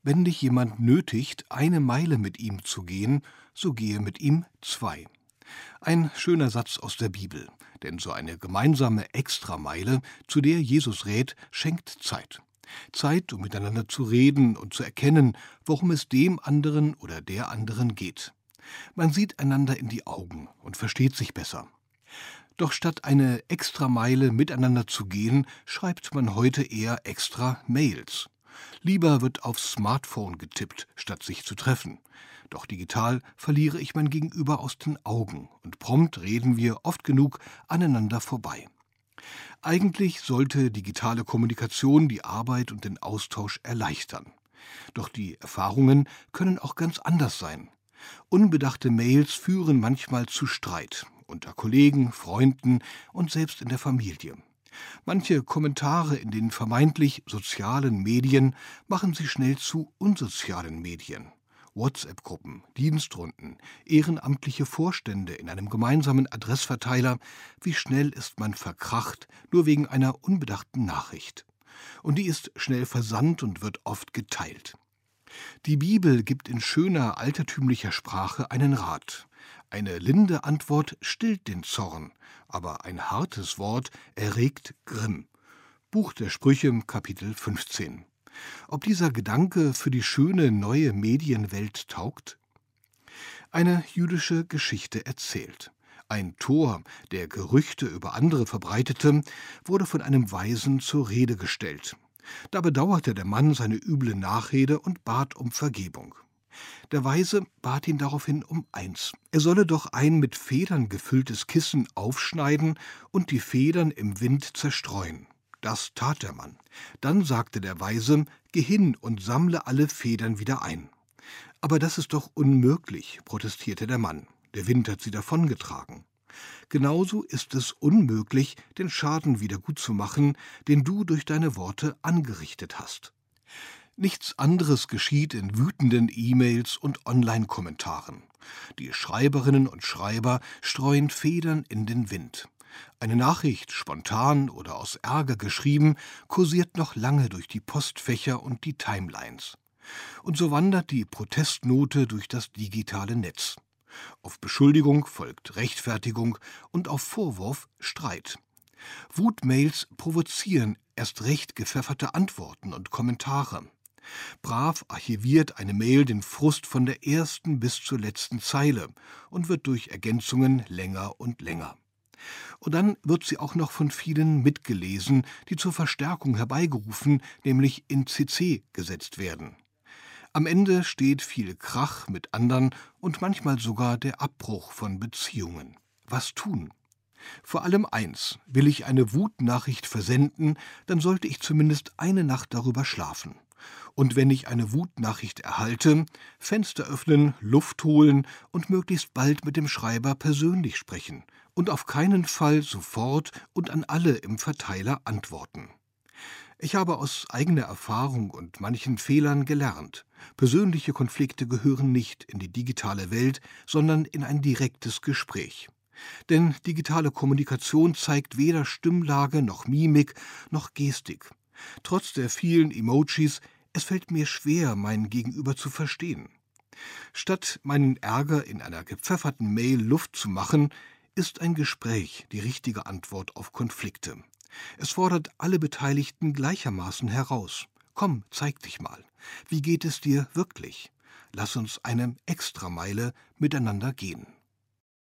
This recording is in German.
Wenn dich jemand nötigt, 1 Meile mit ihm zu gehen, so gehe mit ihm 2. Ein schöner Satz aus der Bibel, denn so eine gemeinsame Extrameile, zu der Jesus rät, schenkt Zeit. Zeit, um miteinander zu reden und zu erkennen, worum es dem anderen oder der anderen geht. Man sieht einander in die Augen und versteht sich besser. Doch statt eine Extrameile miteinander zu gehen, schreibt man heute eher extra Mails. Lieber wird aufs Smartphone getippt, statt sich zu treffen. Doch digital verliere ich mein Gegenüber aus den Augen und prompt reden wir oft genug aneinander vorbei. Eigentlich sollte digitale Kommunikation die Arbeit und den Austausch erleichtern. Doch die Erfahrungen können auch ganz anders sein. Unbedachte Mails führen manchmal zu Streit unter Kollegen, Freunden und selbst in der Familie. Manche Kommentare in den vermeintlich sozialen Medien machen sie schnell zu unsozialen Medien. WhatsApp-Gruppen, Dienstrunden, ehrenamtliche Vorstände in einem gemeinsamen Adressverteiler, wie schnell ist man verkracht, nur wegen einer unbedachten Nachricht. Und die ist schnell versandt und wird oft geteilt. Die Bibel gibt in schöner altertümlicher Sprache einen Rat. Eine linde Antwort stillt den Zorn, aber ein hartes Wort erregt Grimm. Buch der Sprüche, Kapitel 15. Ob dieser Gedanke für die schöne neue Medienwelt taugt? Eine jüdische Geschichte erzählt. Ein Tor, der Gerüchte über andere verbreitete, wurde von einem Weisen zur Rede gestellt. Da bedauerte der Mann seine üble Nachrede und bat um Vergebung. Der Weise bat ihn daraufhin um eins: Er solle doch ein mit Federn gefülltes Kissen aufschneiden und die Federn im Wind zerstreuen. Das tat der Mann. Dann sagte der Weise: Geh hin und sammle alle Federn wieder ein. Aber das ist doch unmöglich, protestierte der Mann. Der Wind hat sie davongetragen. Genauso ist es unmöglich, den Schaden wieder gutzumachen, den du durch deine Worte angerichtet hast. Nichts anderes geschieht in wütenden E-Mails und Online-Kommentaren. Die Schreiberinnen und Schreiber streuen Federn in den Wind. Eine Nachricht, spontan oder aus Ärger geschrieben, kursiert noch lange durch die Postfächer und die Timelines. Und so wandert die Protestnote durch das digitale Netz. Auf Beschuldigung folgt Rechtfertigung und auf Vorwurf Streit. Wutmails provozieren erst recht gepfefferte Antworten und Kommentare. Brav archiviert eine Mail den Frust von der ersten bis zur letzten Zeile und wird durch Ergänzungen länger und länger. Und dann wird sie auch noch von vielen mitgelesen, die zur Verstärkung herbeigerufen, nämlich in CC gesetzt werden. Am Ende steht viel Krach mit anderen und manchmal sogar der Abbruch von Beziehungen. Was tun? Vor allem eins: Will ich eine Wutnachricht versenden, dann sollte ich zumindest eine Nacht darüber schlafen. Und wenn ich eine Wutnachricht erhalte, Fenster öffnen, Luft holen und möglichst bald mit dem Schreiber persönlich sprechen und auf keinen Fall sofort und an alle im Verteiler antworten. Ich habe aus eigener Erfahrung und manchen Fehlern gelernt: Persönliche Konflikte gehören nicht in die digitale Welt, sondern in ein direktes Gespräch. Denn digitale Kommunikation zeigt weder Stimmlage noch Mimik noch Gestik. Trotz der vielen Emojis, es fällt mir schwer, mein Gegenüber zu verstehen. Statt meinen Ärger in einer gepfefferten Mail Luft zu machen, ist ein Gespräch die richtige Antwort auf Konflikte. Es fordert alle Beteiligten gleichermaßen heraus. Komm, zeig dich mal. Wie geht es dir wirklich? Lass uns eine Extrameile miteinander gehen.